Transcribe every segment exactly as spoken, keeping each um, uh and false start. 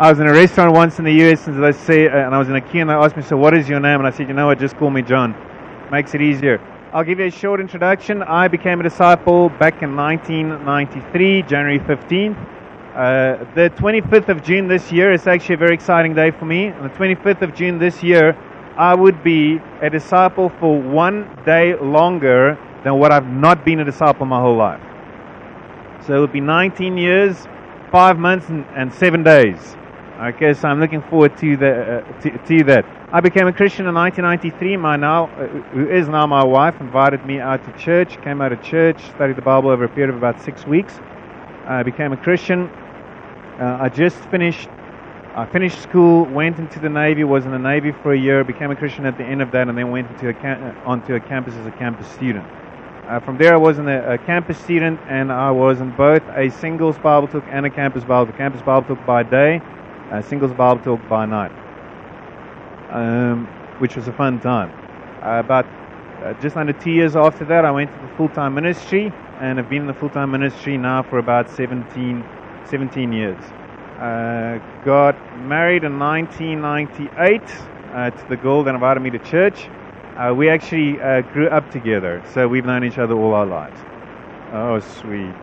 I was in a restaurant once in the U S, and they say, uh, and I was in a queue, and they asked me, "So what is your name?" And I said, "You know what? Just call me John. Makes it easier." I'll give you a short introduction. I became a disciple back in nineteen ninety-three, January fifteenth. Uh, the twenty-fifth of June this year is actually a very exciting day for me. On the twenty-fifth of June this year, I would be a disciple for one day longer than what I've not been a disciple my whole life. So it would be nineteen years, five months, and, and seven days. Okay, so I'm looking forward to, the, uh, to, to that. I became a Christian in nineteen ninety-three. My now, uh, who is now my wife, invited me out to church. Came out of church, studied the Bible over a period of about six weeks. I became a Christian. Uh, I just finished. I finished school, went into the Navy, was in the Navy for a year, became a Christian at the end of that, and then went into a cam- onto a campus as a campus student. Uh, from there, I was in a, a campus student, and I was in both a singles Bible talk and a campus Bible talk. Campus Bible talk by day, a singles Bible talk by night, um, which was a fun time. Uh, about uh, just under two years after that, I went to the full-time ministry, and have been in the full-time ministry now for about seventeen, seventeen years. Uh, got married in nineteen ninety-eight uh, to the girl that invited me to church. Uh, we actually uh, grew up together, so we've known each other all our lives. Oh, sweet.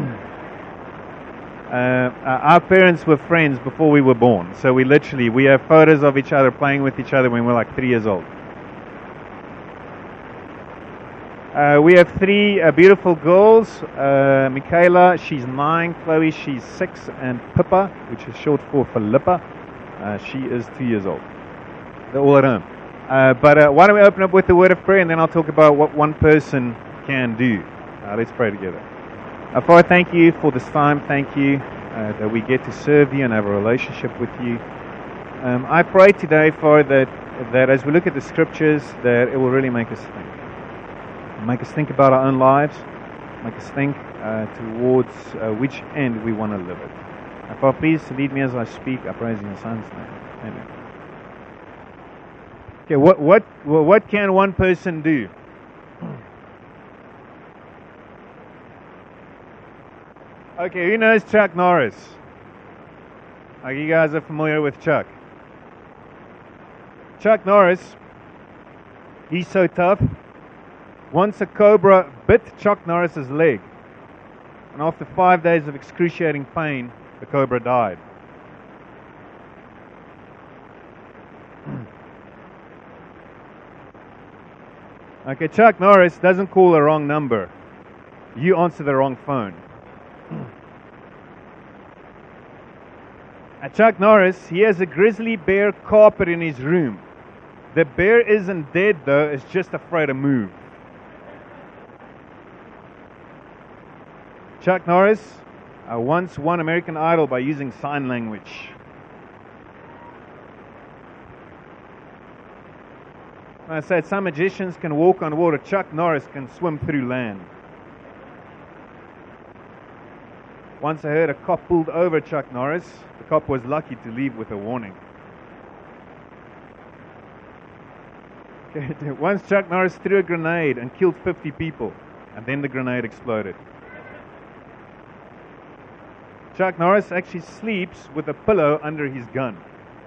Uh, our parents were friends before we were born, so we literally, we have photos of each other playing with each other when we were like three years old. Uh, we have three uh, beautiful girls. Uh, Michaela, she's nine. Chloe, she's six. And Pippa, which is short for Philippa, uh, she is two years old. They're all at home. Uh, but uh, why don't we open up with the word of prayer, and then I'll talk about what one person can do. Uh, let's pray together. Uh, Father, thank you for this time. Thank you uh, that we get to serve you and have a relationship with you. Um, I pray today, Father, that, that as we look at the scriptures, that it will really make us think. Make us think about our own lives. Make us think uh, towards uh, which end we want to live it. Uh, Father, please lead me as I speak. I praise in your Son's name. Amen. Okay, what what what can one person do? Okay, who knows Chuck Norris? Like, you guys are familiar with Chuck. Chuck Norris, he's so tough. Once a cobra bit Chuck Norris's leg, and after five days of excruciating pain, the cobra died. Okay, Chuck Norris doesn't call the wrong number. You answer the wrong phone. At Chuck Norris, he has a grizzly bear carpet in his room. The bear isn't dead though, it's just afraid to move. Chuck Norris uh, once won American Idol by using sign language. I said some magicians can walk on water. Chuck Norris can swim through land. Once I heard a cop pulled over Chuck Norris. The cop was lucky to leave with a warning. Okay. Once Chuck Norris threw a grenade and killed fifty people, and then the grenade exploded. Chuck Norris actually sleeps with a pillow under his gun.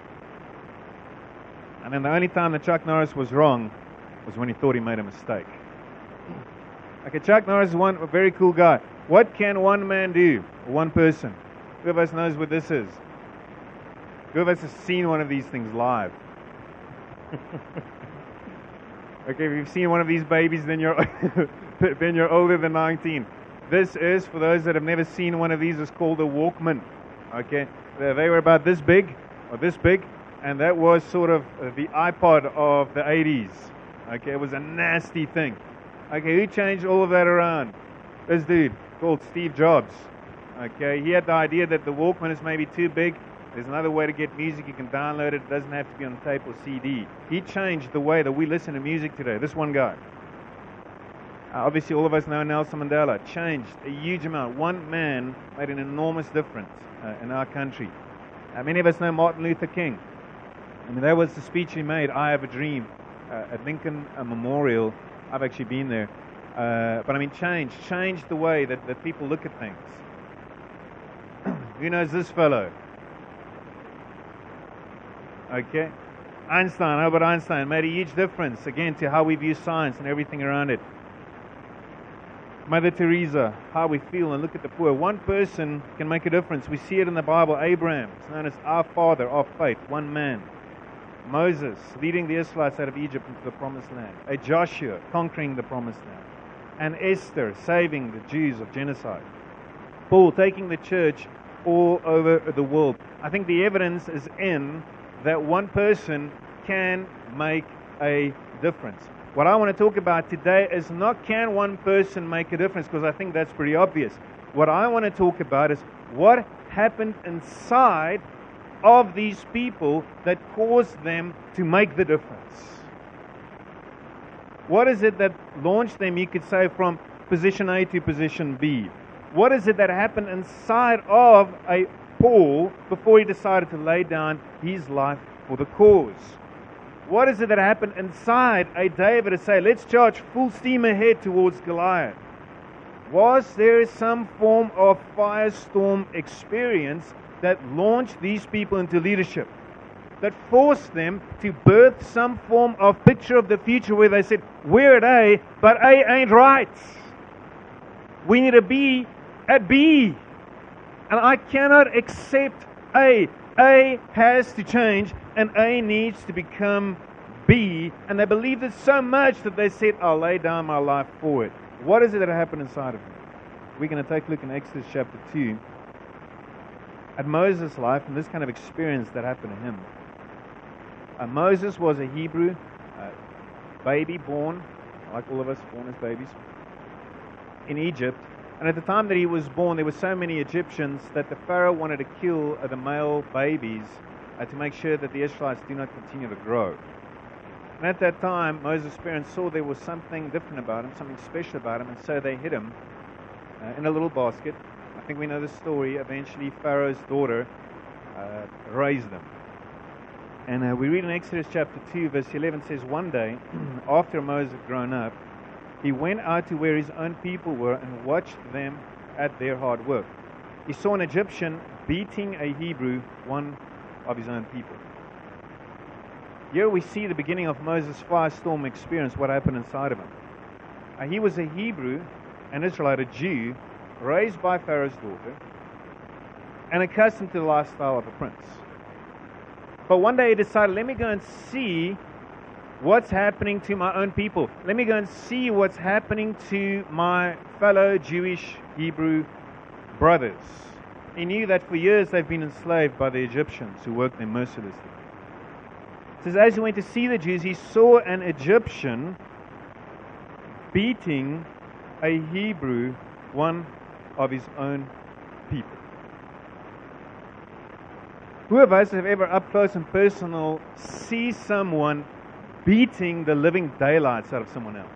And then the only time that Chuck Norris was wrong was when he thought he made a mistake. Okay, Chuck Norris is one a very cool guy. What can one man do? One person. Who of us knows what this is? Who of us has seen one of these things live? Okay, if you've seen one of these babies, then you're then you're older than nineteen. This is, for those that have never seen one of these, is called a Walkman. Okay, they were about this big, or this big, and that was sort of the iPod of the eighties. Okay, it was a nasty thing. Okay, who changed all of that around? This dude called Steve Jobs. Okay, he had the idea that the Walkman is maybe too big. There's another way to get music. You can download it. It doesn't have to be on tape or C D. He changed the way that we listen to music today. This one guy. Uh, obviously, all of us know Nelson Mandela. Changed a huge amount. One man made an enormous difference uh, in our country. Uh, many of us know Martin Luther King. I mean, that was the speech he made, I Have a Dream, uh, at Lincoln uh, Memorial. I've actually been there. Uh, but I mean, change. Change the way that, that people look at things. Who knows this fellow? Okay? Einstein, Albert Einstein, made a huge difference, again, to how we view science and everything around it. Mother Teresa, how we feel and look at the poor. One person can make a difference. We see it in the Bible. Abraham, it's known as our father of faith, one man. Moses, leading the Israelites out of Egypt into the promised land. A Joshua, conquering the promised land. And Esther, saving the Jews of genocide. Paul, taking the church all over the world. I think the evidence is in that one person can make a difference. What I want to talk about today is not can one person make a difference, because I think that's pretty obvious. What I want to talk about is what happened inside of these people that caused them to make the difference. What is it that launched them, you could say, from position A to position B? What is it that happened inside of a Paul before he decided to lay down his life for the cause? What is it that happened inside a David to say, let's charge full steam ahead towards Goliath? Was there some form of firestorm experience that launched these people into leadership, that forced them to birth some form of picture of the future where they said, we're at A, but A ain't right. We need to be at B. And I cannot accept A. A has to change, and A needs to become B. And they believed it so much that they said, I'll lay down my life for it. What is it that happened inside of them? We're going to take a look in Exodus chapter two at Moses' life and this kind of experience that happened to him. Uh, Moses was a Hebrew uh, baby born, like all of us, born as babies, in Egypt. And at the time that he was born, there were so many Egyptians that the Pharaoh wanted to kill uh, the male babies uh, to make sure that the Israelites do not continue to grow. And at that time, Moses' parents saw there was something different about him, something special about him, and so they hid him uh, in a little basket. I think we know the story. Eventually, Pharaoh's daughter uh, raised them. And uh, we read in Exodus chapter two, verse eleven, says, one day, after Moses had grown up, he went out to where his own people were and watched them at their hard work. He saw an Egyptian beating a Hebrew, one of his own people. Here we see the beginning of Moses' firestorm experience, what happened inside of him. Uh, he was a Hebrew, an Israelite, a Jew, raised by Pharaoh's daughter, and accustomed to the lifestyle of a prince. But one day he decided, let me go and see what's happening to my own people. Let me go and see what's happening to my fellow Jewish Hebrew brothers. He knew that for years they've been enslaved by the Egyptians who worked them mercilessly. It says, as he went to see the Jews, he saw an Egyptian beating a Hebrew, one of his own people. Who of us have ever up close and personal see someone beating the living daylights out of someone else?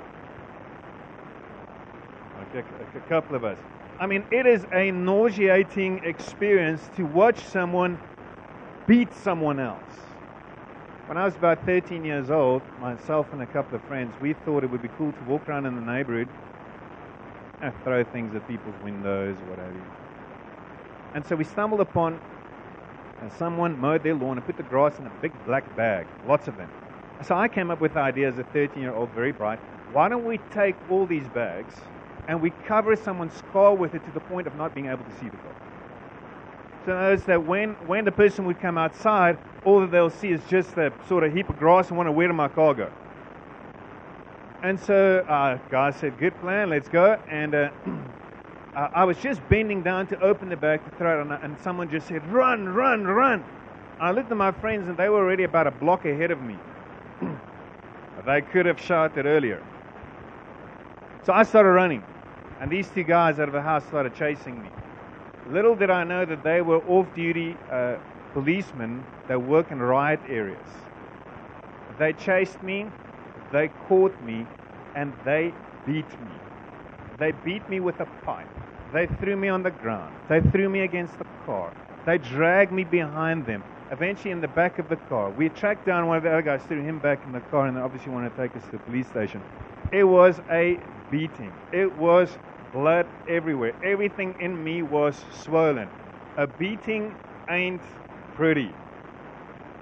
Okay, a couple of us. I mean, it is a nauseating experience to watch someone beat someone else. When I was about thirteen years old, myself and a couple of friends, we thought it would be cool to walk around in the neighborhood and throw things at people's windows or what have you. And so we stumbled upon uh, someone mowed their lawn and put the grass in a big black bag, lots of them. So I came up with the idea as a thirteen-year-old, very bright, why don't we take all these bags and we cover someone's car with it to the point of not being able to see the car. So notice that when, when the person would come outside, all that they'll see is just a sort of heap of grass and wonder, where did my car go? And so uh, guys said, good plan, let's go. And uh, I was just bending down to open the bag to throw it, and, and someone just said, run, run, run. I looked at my friends and they were already about a block ahead of me. They could have shouted earlier. So I started running, and these two guys out of the house started chasing me. Little did I know that they were off-duty uh, policemen that work in riot areas. They chased me, they caught me, and they beat me. They beat me with a pipe. They threw me on the ground. They threw me against the car. They dragged me behind them. Eventually in the back of the car. We tracked down one of the other guys, threw him back in the car, and they obviously wanted to take us to the police station. It was a beating. It was blood everywhere. Everything in me was swollen. A beating ain't pretty.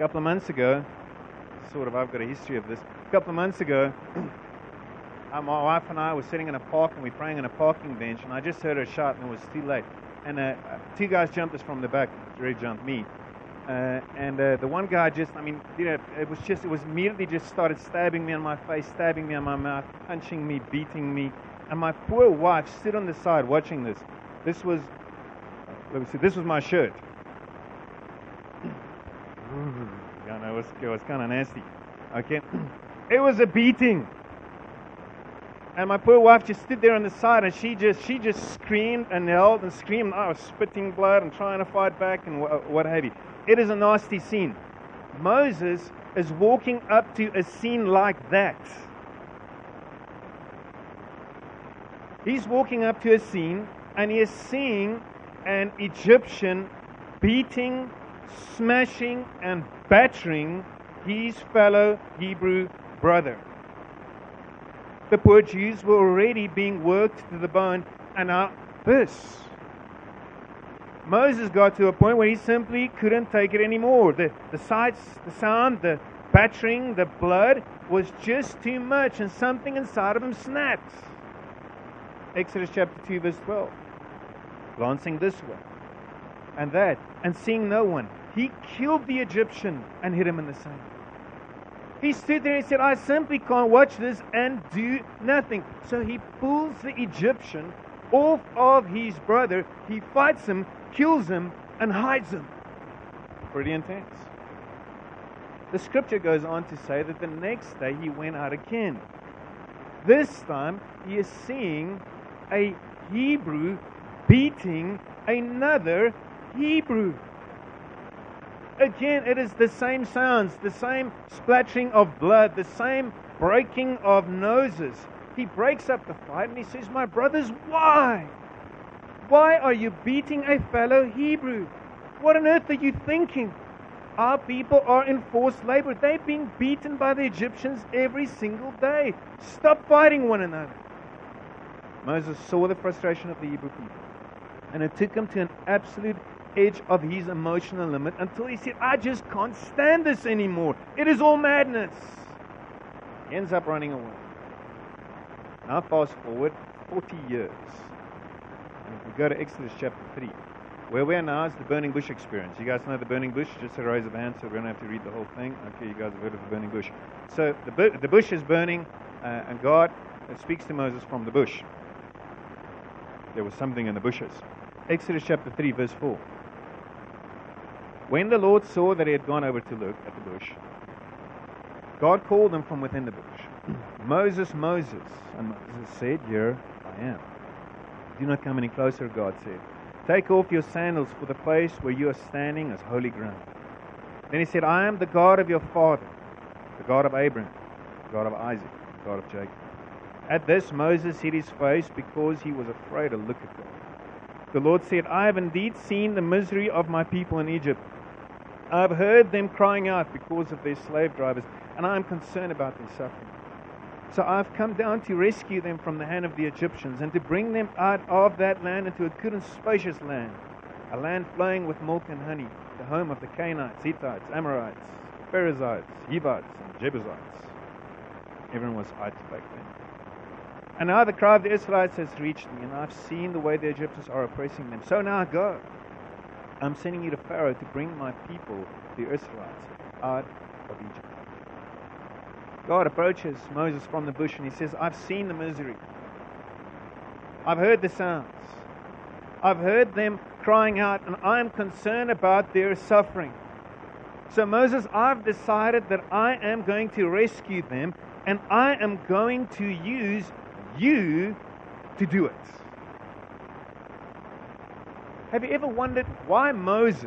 couple of months ago, sort of, I've got a history of this. A couple of months ago, uh, my wife and I were sitting in a park and we were praying on a parking bench, and I just heard her shout, and it was too late. And uh, two guys jumped us from the back. Jerry jumped me. Uh, and uh, the one guy just, I mean, you know, it was just, it was immediately just started stabbing me in my face, stabbing me in my mouth, punching me, beating me. And my poor wife stood on the side watching this. This was, let me see, this was my shirt. Yeah, no, it was, it was kind of nasty. Okay. It was a beating. And my poor wife just stood there on the side, and she just she just screamed and yelled and screamed. I was spitting blood and trying to fight back and wh- what have you. It is a nasty scene. Moses is walking up to a scene like that. He's walking up to a scene, and he is seeing an Egyptian beating, smashing, and battering his fellow Hebrew brother. The poor Jews were already being worked to the bone, and now this. Moses got to a point where he simply couldn't take it anymore. The, the sights, the sound, the battering, the blood was just too much, and something inside of him snapped. Exodus chapter two, verse twelve. Glancing this way and that, and seeing no one, he killed the Egyptian and hid him in the sand. He stood there and said, I simply can't watch this and do nothing. So he pulls the Egyptian off of his brother. He fights him, kills him, and hides him. Pretty intense. The scripture goes on to say that the next day he went out again. This time he is seeing a Hebrew beating another Hebrew. Again, it is the same sounds, the same splattering of blood, the same breaking of noses. He breaks up the fight and he says, my brothers, why? Why are you beating a fellow Hebrew? What on earth are you thinking? Our people are in forced labor. They're being beaten by the Egyptians every single day. Stop fighting one another. Moses saw the frustration of the Hebrew people, and it took him to an absolute edge of his emotional limit until he said, I just can't stand this anymore. It is all madness. He ends up running away. Now fast forward forty years. And if we go to Exodus chapter three, where we are now is the burning bush experience. You guys know the burning bush? Just a raise of hands so we don't have to read the whole thing. Okay, you guys have heard of the burning bush. So the, bu- the bush is burning, uh, and God uh, speaks to Moses from the bush. There was something in the bushes. Exodus chapter three, verse four. When the Lord saw that he had gone over to look at the bush, God called him from within the bush. Moses, Moses. And Moses said, here I am. Do not come any closer, God said. Take off your sandals, for the place where you are standing is holy ground. Then he said, I am the God of your father, the God of Abraham, the God of Isaac, the God of Jacob. At this, Moses hid his face because he was afraid to look at God. The Lord said, I have indeed seen the misery of my people in Egypt. I have heard them crying out because of their slave drivers, and I am concerned about their suffering. So I have come down to rescue them from the hand of the Egyptians and to bring them out of that land into a good and spacious land, a land flowing with milk and honey, the home of the Canaanites, Hittites, Amorites, Perizzites, Hivites, and Jebusites. Everyone was Hites back then. And now the cry of the Israelites has reached me, and I've seen the way the Egyptians are oppressing them. So now go. I'm sending you to Pharaoh to bring my people, the Israelites, out of Egypt. God approaches Moses from the bush and he says, I've seen the misery. I've heard the sounds. I've heard them crying out, and I'm concerned about their suffering. So Moses, I've decided that I am going to rescue them, and I am going to use you to do it. Have you ever wondered why Moses?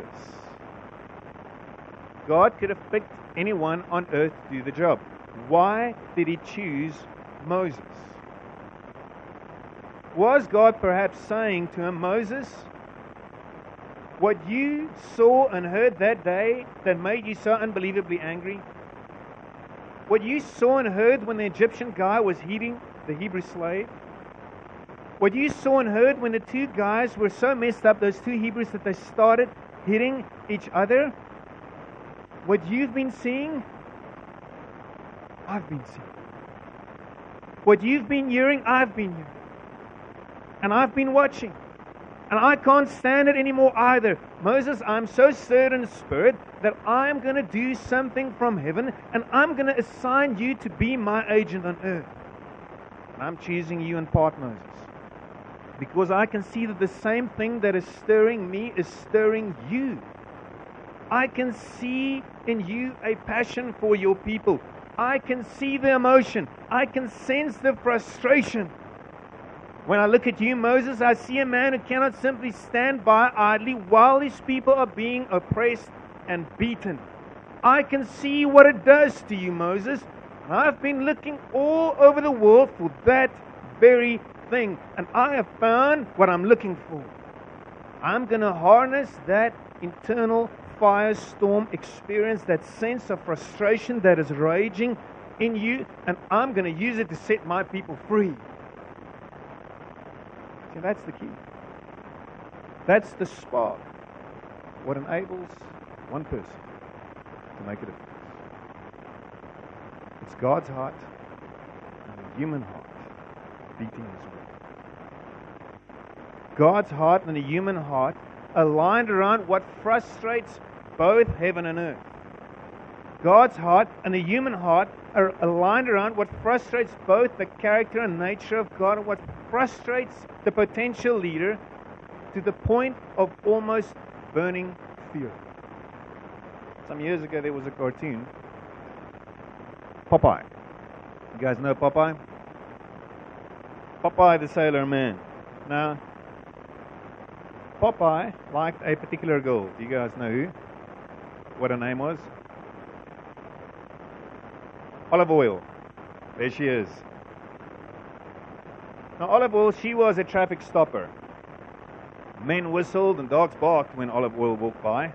God could have picked anyone on earth to do the job. Why did he choose Moses? Was God perhaps saying to him, Moses, what you saw and heard that day that made you so unbelievably angry, what you saw and heard when the Egyptian guy was hitting the Hebrew slave, what you saw and heard when the two guys were so messed up, those two Hebrews, that they started hitting each other, What you've been seeing, I've been seeing. What you've been hearing, I've been hearing. And I've been watching. And I can't stand it anymore either. Moses, I'm so stirred in spirit that I'm going to do something from heaven, and I'm going to assign you to be my agent on earth. And I'm choosing you in part, Moses. Because I can see that the same thing that is stirring me is stirring you. I can see in you a passion for your people. I can see the emotion. I can sense the frustration. When I look at you, Moses, I see a man who cannot simply stand by idly while his people are being oppressed and beaten. I can see what it does to you, Moses. And I've been looking all over the world for that very thing. And I have found what I'm looking for. I'm going to harness that internal firestorm experience, that sense of frustration that is raging in you, and I'm going to use it to set my people free. See, that's the key. That's the spark. What enables one person to make a difference. It's God's heart and a human heart beating as well. God's heart and a human heart aligned around what frustrates both heaven and earth. God's heart and the human heart are aligned around what frustrates both the character and nature of God and what frustrates the potential leader to the point of almost burning fury. Some years ago there was a cartoon, Popeye. You guys know Popeye? Popeye the Sailor Man. Now, Popeye liked a particular girl. Do you guys know who? What her name was? Olive Oyl. There she is. Now, Olive Oyl, she was a traffic stopper. Men whistled and dogs barked when Olive Oyl walked by.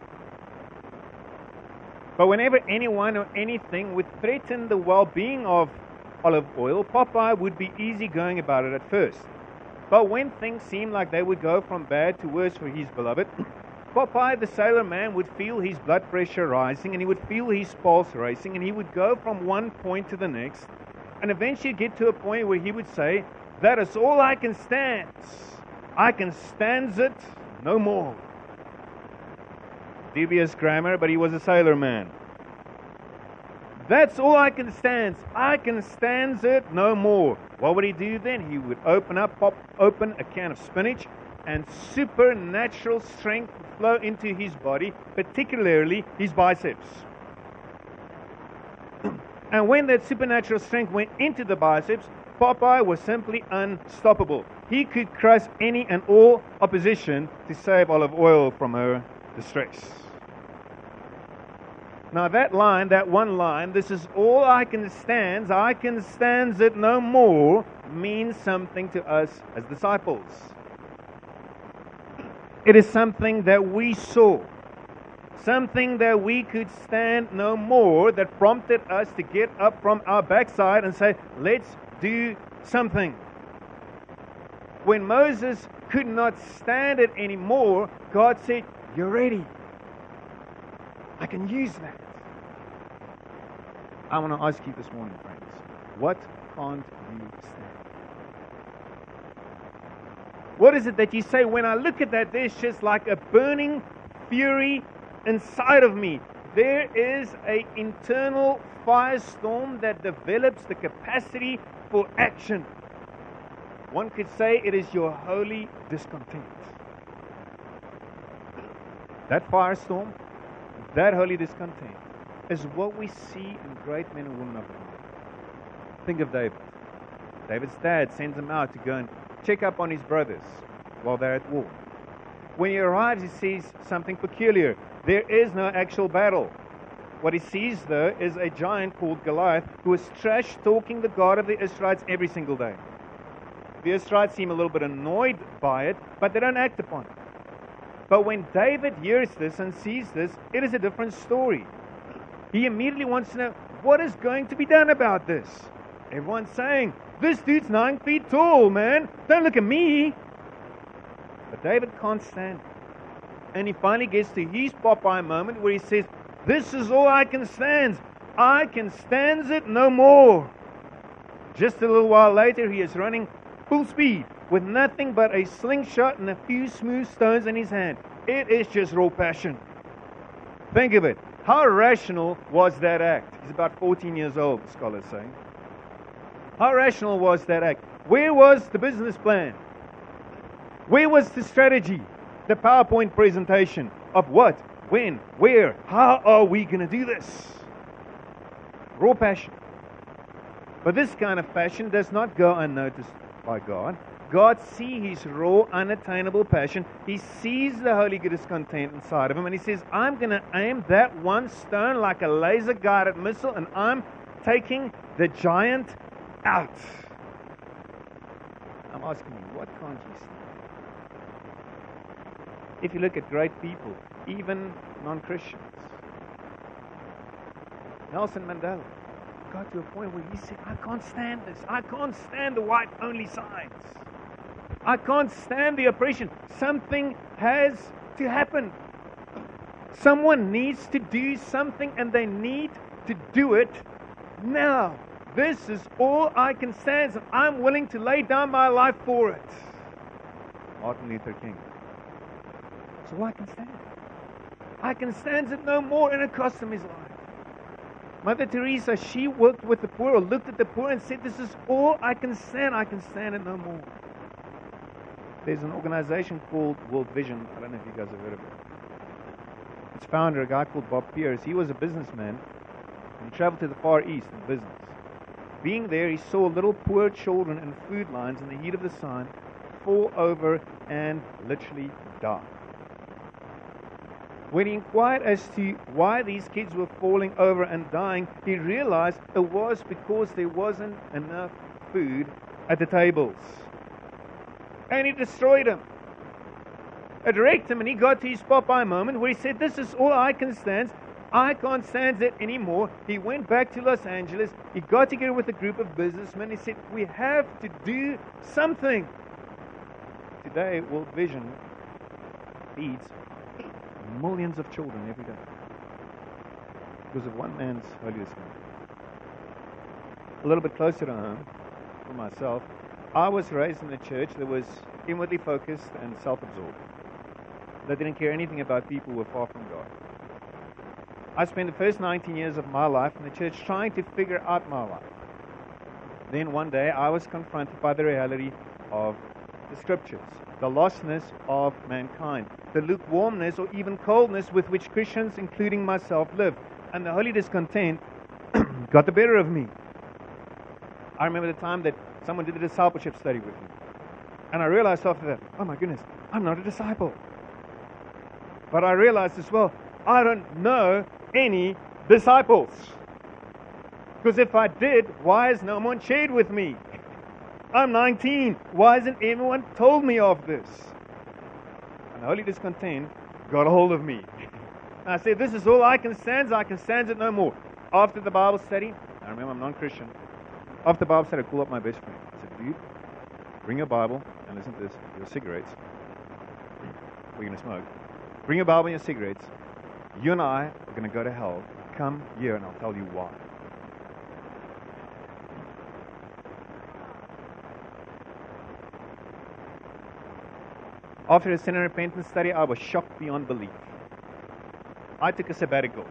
But whenever anyone or anything would threaten the well-being of Olive Oyl, Popeye would be easygoing about it at first. But when things seemed like they would go from bad to worse for his beloved, Popeye the Sailor Man would feel his blood pressure rising, and he would feel his pulse racing, and he would go from one point to the next, and eventually get to a point where he would say, "That is all I can stand. I can stand it no more." Dubious grammar, but he was a sailor man. That's all I can stand. I can stand it no more. What would he do then? He would open up, pop open a can of spinach, and supernatural strength would flow into his body, particularly his biceps. And when that supernatural strength went into the biceps, Popeye was simply unstoppable. He could crush any and all opposition to save Olive Oyl from her distress. Now that line, that one line, "This is all I can stand, I can stand it no more," means something to us as disciples. It is something that we saw, something that we could stand no more, that prompted us to get up from our backside and say, "Let's do something." When Moses could not stand it anymore, God said, "You're ready. I can use that." I want to ask you this morning, friends, what can't you stand? What is it that you say, when I look at that, there's just like a burning fury inside of me? There is an internal firestorm that develops the capacity for action. One could say it is your holy discontent. That firestorm, that holy discontent, is what we see in great men and women of God. Think of David. David's dad sends him out to go and check up on his brothers while they're at war. When he arrives, he sees something peculiar. There is no actual battle. What he sees, though, is a giant called Goliath who is trash-talking the God of the Israelites every single day. The Israelites seem a little bit annoyed by it, but they don't act upon it. But when David hears this and sees this, it is a different story. He immediately wants to know, what is going to be done about this? Everyone's saying, "This dude's nine feet tall, man. Don't look at me." But David can't stand it. And he finally gets to his Popeye moment where he says, This is all I can stand. I can stand it no more. Just a little while later, he is running full speed with nothing but a slingshot and a few smooth stones in his hand. It is just raw passion. Think of it. How rational was that act? He's about fourteen years old, the scholars say. How rational was that act? Where was the business plan? Where was the strategy? The PowerPoint presentation of what, when, where, how are we going to do this? Raw passion. But this kind of passion does not go unnoticed by God. God sees his raw, unattainable passion. He sees the Holy Ghost content inside of him, and he says, I'm going to aim that one stone like a laser-guided missile, and I'm taking the giant out. I'm asking you, what can't you see? If you look at great people, even non-Christians, Nelson Mandela got to a point where he said, I can't stand this. I can't stand the white-only signs. I can't stand the oppression. Something has to happen. Someone needs to do something, and they need to do it now. This is all I can stand, and I'm willing to lay down my life for it. Martin Luther King. It's all I can stand. I can stand it no more, and it cost him his life. Mother Teresa, she worked with the poor, or looked at the poor and said, this is all I can stand. I can stand it no more. There's an organization called World Vision. I don't know if you guys have heard of it. Its founder, a guy called Bob Pierce, he was a businessman and traveled to the Far East in business. Being there, he saw little poor children in food lines in the heat of the sun fall over and literally die. When he inquired as to why these kids were falling over and dying, he realized it was because there wasn't enough food at the tables. And he destroyed them. It wrecked him, and he got to his Popeye moment where he said, this is all I can stand. I can't stand it anymore. He went back to Los Angeles. He got together with a group of businessmen. He said, we have to do something. Today, World Vision feeds millions of children every day because of one man's holiness. A little bit closer to home for myself, I was raised in a church that was inwardly focused and self-absorbed. They didn't care anything about people who were far from God. I spent the first nineteen years of my life in the church trying to figure out my life. Then one day I was confronted by the reality of the Scriptures, the lostness of mankind, the lukewarmness or even coldness with which Christians, including myself, live. And the holy discontent got the better of me. I remember the time that someone did a discipleship study with me. And I realized after that, oh my goodness, I'm not a disciple. But I realized as well, I don't know any disciples. Because if I did, why has no one shared with me? I'm nineteen. Why hasn't everyone told me of this? And the holy discontent got a hold of me. And I said, this is all I can stand. I can stand it no more. After the Bible study, I remember I'm non-Christian. After the Bible study, I called up my best friend. I said, dude, bring your Bible and listen to this. Your cigarettes. We're going to smoke. Bring your Bible and your cigarettes. You and I are going to go to hell. Come here and I'll tell you why. After the sin and repentance study, I was shocked beyond belief. I took a sabbatical.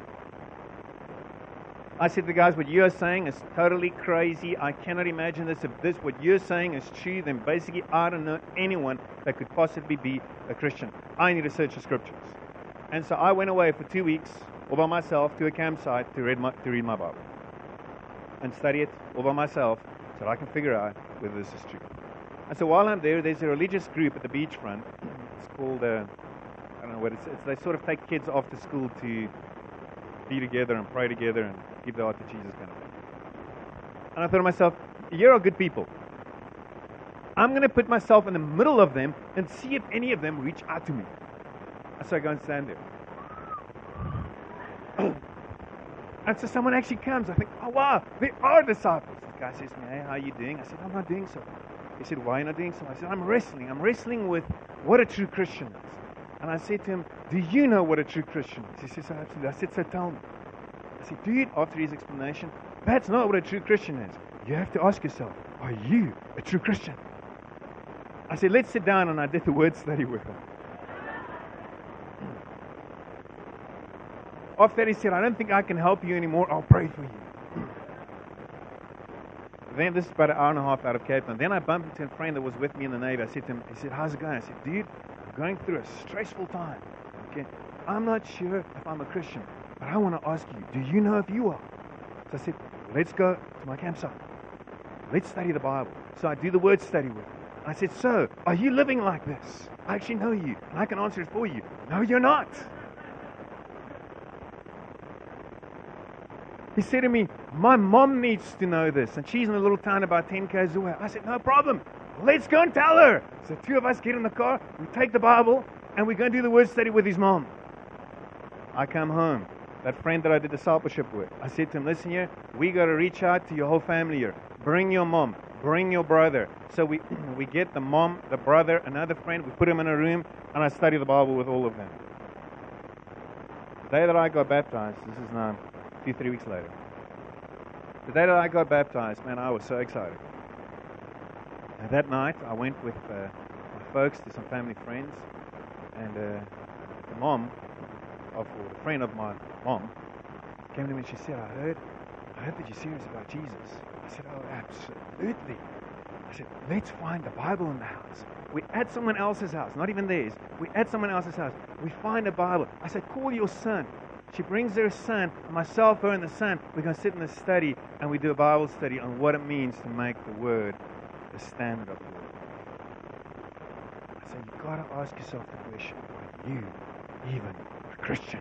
I said to the guys, what you're saying is totally crazy. I cannot imagine this. If this, what you're saying is true, then basically I don't know anyone that could possibly be a Christian. I need to search the Scriptures. And so I went away for two weeks, all by myself, to a campsite to read my, to read my Bible. And study it all by myself so that I can figure out whether this is true. And so while I'm there, there's a religious group at the beachfront. It's called, uh, I don't know what it's, it's, they sort of take kids off to school to be together and pray together and give their heart to Jesus kind of thing. And I thought to myself, you're all good people. I'm going to put myself in the middle of them and see if any of them reach out to me. So I go and stand there. And so someone actually comes. I think, oh wow, they are disciples. The guy says to me, hey, how are you doing? I said, I'm not doing so. He said, why are you not doing so? I said, I'm wrestling. I'm wrestling with what a true Christian is. And I said to him, do you know what a true Christian is? He says, absolutely. I said, so tell me. I said, dude, after his explanation, that's not what a true Christian is. You have to ask yourself, are you a true Christian? I said, let's sit down, and I did the word study with him. After that, he said, I don't think I can help you anymore. I'll pray for you. Then, this is about an hour and a half out of Cape Town. Then I bumped into a friend that was with me in the Navy. I said to him, he said, how's it going? I said, dude, I'm going through a stressful time. Okay, I'm not sure if I'm a Christian, but I want to ask you, do you know if you are? So I said, let's go to my campsite. Let's study the Bible. So I do the word study with him. I said, so, are you living like this? I actually know you, and I can answer it for you. No, you're not. He said to me, my mom needs to know this, and she's in a little town about ten kays away. I said, no problem. Let's go and tell her. So two of us get in the car, we take the Bible, and we go and do the word study with his mom. I come home. That friend that I did discipleship with, I said to him, listen here, we got to reach out to your whole family here. Bring your mom. Bring your brother. So we we get the mom, the brother, another friend. We put them in a room, and I study the Bible with all of them. The day that I got baptized, this is now a few, three weeks later. The day that I got baptized, man, I was so excited. And that night, I went with uh, my folks to some family friends, and uh, the mom of, or the friend of my mom came to me and she said, I heard, I heard that you're serious about Jesus. I said, oh, absolutely. I said, let's find the Bible in the house. We're at someone else's house, not even theirs. We're at someone else's house. We find a Bible. I said, call your son. She brings her son, myself, her, and the son. We're going to sit in the study, and we do a Bible study on what it means to make the Word the standard of the Word. I said, you've got to ask yourself the question, are you even a Christian?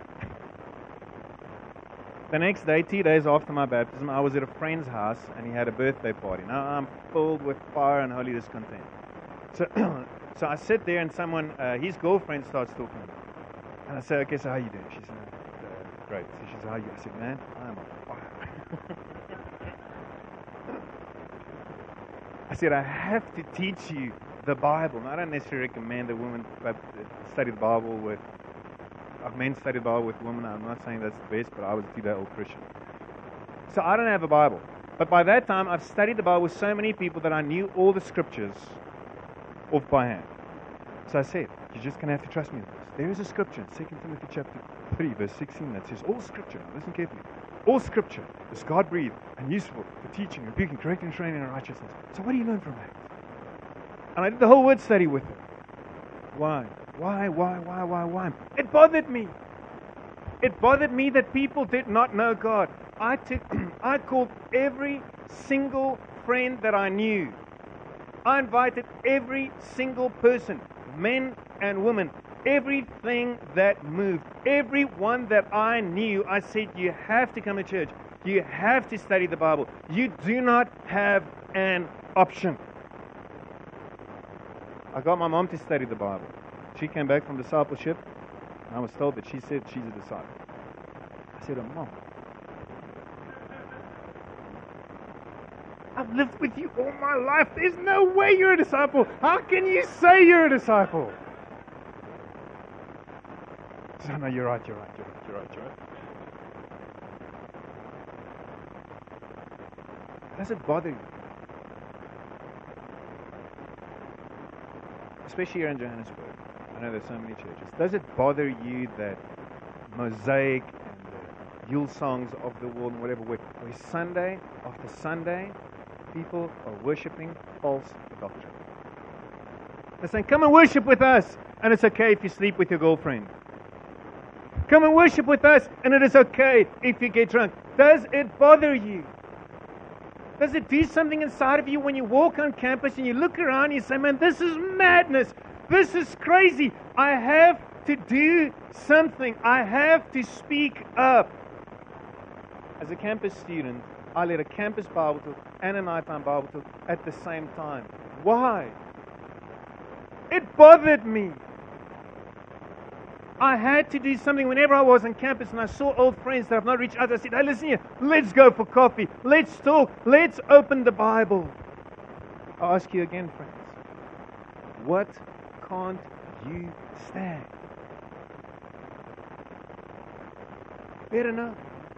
The next day, two days after my baptism, I was at a friend's house, and he had a birthday party. Now I'm filled with fire and holy discontent. So, so I sit there, and someone, uh, his girlfriend, starts talking to me. And I say, okay, so how you doing? She said, uh, great. So she says, how are you? I said, man, I'm on fire. I said, I have to teach you the Bible. Now, I don't necessarily recommend a woman study the Bible with I've men studied the Bible with women. I'm not saying that's the best, but I was a two-day-old Christian. So I don't have a Bible. But by that time, I've studied the Bible with so many people that I knew all the scriptures off by hand. So I said, you're just going to have to trust me with this. There is a scripture in Second Timothy chapter three, verse sixteen, that says, all scripture, listen carefully, all scripture is God-breathed and useful for teaching, rebuking, correcting, and training in righteousness. So what do you learn from that? And I did the whole word study with it. Why? Why, why, why, why, why? It bothered me. It bothered me that people did not know God. I took, I called every single friend that I knew. I invited every single person, men and women, everything that moved, everyone that I knew. I said, you have to come to church. You have to study the Bible. You do not have an option. I got my mom to study the Bible. She came back from discipleship, and I was told that she said she's a disciple. I said, oh, Mom, I've lived with you all my life. There's no way you're a disciple. How can you say you're a disciple? She said, no, you're right, you're right, you're right, you're right, you're right. Does it bother you? Especially here in Johannesburg. I know there's so many churches. Does it bother you that Mosaic and the Yule songs of the world and whatever, where, where Sunday after Sunday, people are worshipping false doctrine? They're saying, come and worship with us, and it's okay if you sleep with your girlfriend. Come and worship with us, and it is okay if you get drunk. Does it bother you? Does it do something inside of you when you walk on campus and you look around and you say, man, this is madness. This is crazy. I have to do something. I have to speak up. As a campus student, I led a campus Bible talk and a nighttime Bible talk at the same time. Why? It bothered me. I had to do something whenever I was on campus and I saw old friends that I've not reached out. I said, hey, listen here, let's go for coffee. Let's talk. Let's open the Bible. I'll ask you again, friends. What can't you stand? better know.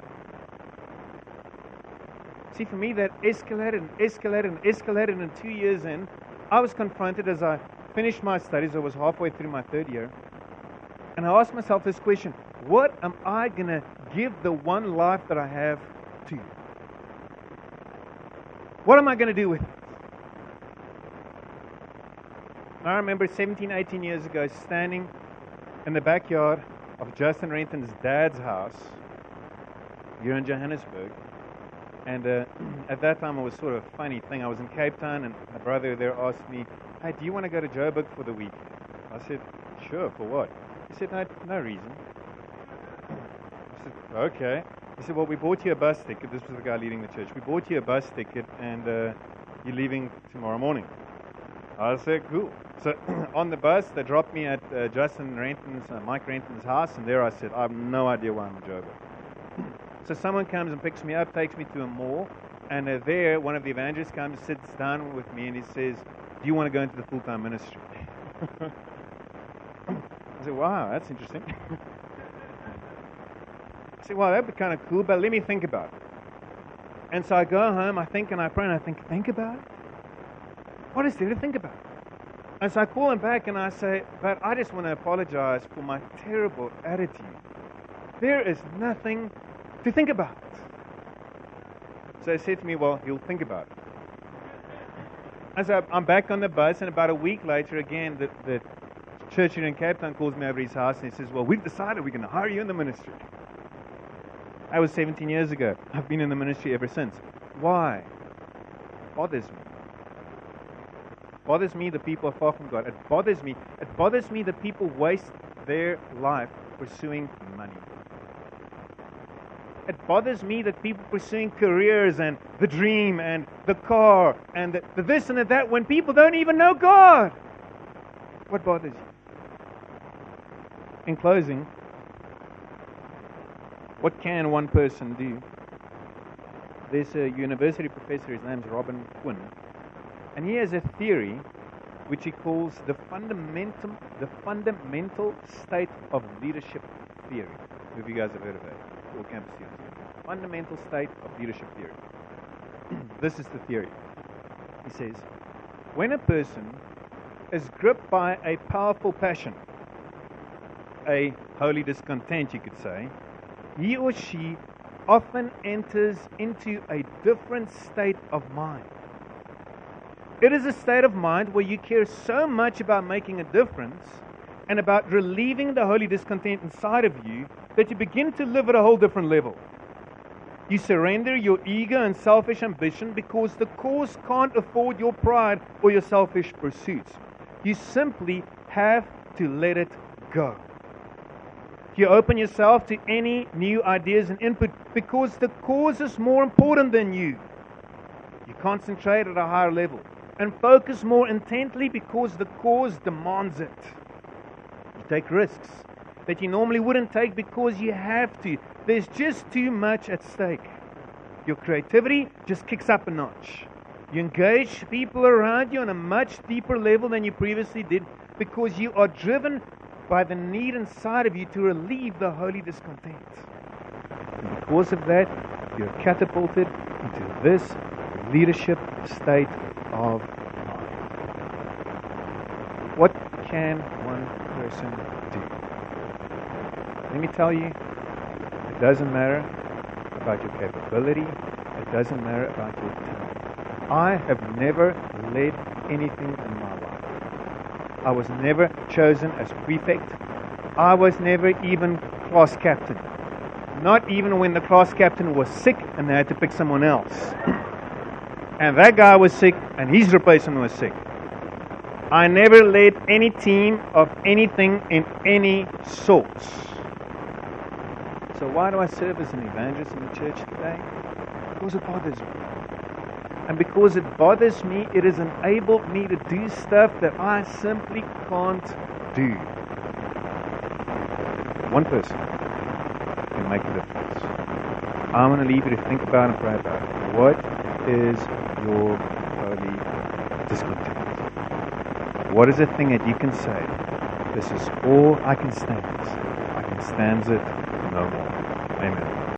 See, for me, that escalated and escalated and escalated, and two years in, I was confronted as I finished my studies. I was halfway through my third year. And I asked myself this question: what am I going to give the one life that I have to you? What am I going to do with it? I remember seventeen, eighteen years ago standing in the backyard of Justin Renton's dad's house here in Johannesburg. And uh, at that time, it was sort of a funny thing. I was in Cape Town, and my brother there asked me, "Hey, do you want to go to Joburg for the week?" I said, "Sure, for what?" He said, "No, no reason." I said, "Okay." He said, "Well, we bought you a bus ticket." This was the guy leading the church. "We bought you a bus ticket, and uh, you're leaving tomorrow morning." I said, "Cool." So on the bus, they dropped me at uh, Justin Renton's, uh, Mike Renton's house, and there I said, "I have no idea why I'm in Joburg." So someone comes and picks me up, takes me to a mall, and uh, there one of the evangelists comes, sits down with me, and he says, "Do you want to go into the full-time ministry?" I said, "Wow, that's interesting." I said, "Well, that'd be kind of cool, but let me think about it." And so I go home, I think and I pray, and I think, think about it? What is there to think about? And so I call him back and I say, "But I just want to apologize for my terrible attitude. There is nothing to think about." So he said to me, "Well, you'll think about it." And so I'm back on the bus, and about a week later, again, the, the church here in Cape Town calls me over to his house, and he says, "Well, we've decided we're going to hire you in the ministry." That was seventeen years ago. I've been in the ministry ever since. Why? It bothers me. It bothers me that people are far from God. It bothers me. It bothers me that people waste their life pursuing money. It bothers me that people pursuing careers and the dream and the car and the, the this and the that when people don't even know God. What bothers you? In closing, what can one person do? There's a university professor, his name's Robin Quinn, and he has a theory which he calls the fundamental, the fundamental state of leadership theory. If you guys have heard of it, all campus students. Fundamental state of leadership theory. This is the theory. He says, when a person is gripped by a powerful passion, a holy discontent, you could say, he or she often enters into a different state of mind. It is a state of mind where you care so much about making a difference and about relieving the holy discontent inside of you that you begin to live at a whole different level. You surrender your ego and selfish ambition because the cause can't afford your pride or your selfish pursuits. You simply have to let it go. You open yourself to any new ideas and input because the cause is more important than you. You concentrate at a higher level and focus more intently because the cause demands it. You take risks that you normally wouldn't take because you have to. There's just too much at stake. Your creativity just kicks up a notch. You engage people around you on a much deeper level than you previously did because you are driven by the need inside of you to relieve the holy discontent. And because of that, you're catapulted into this leadership state of mind. What can one person do? Let me tell you, it doesn't matter about your capability. It doesn't matter about your talent. I have never led anything in my life. I was never chosen as prefect. I was never even class captain. Not even when the class captain was sick and they had to pick someone else. And that guy was sick and his replacement was sick. I never led any team of anything in any sorts. So why do I serve as an evangelist in the church today? Because it bothers me. And because it bothers me, it has enabled me to do stuff that I simply can't do. One person can make a difference. I'm going to leave you to think about and pray about it. What is your holy discontent? What is the thing that you can say? This is all I can stand. I can stand it no more. Amen.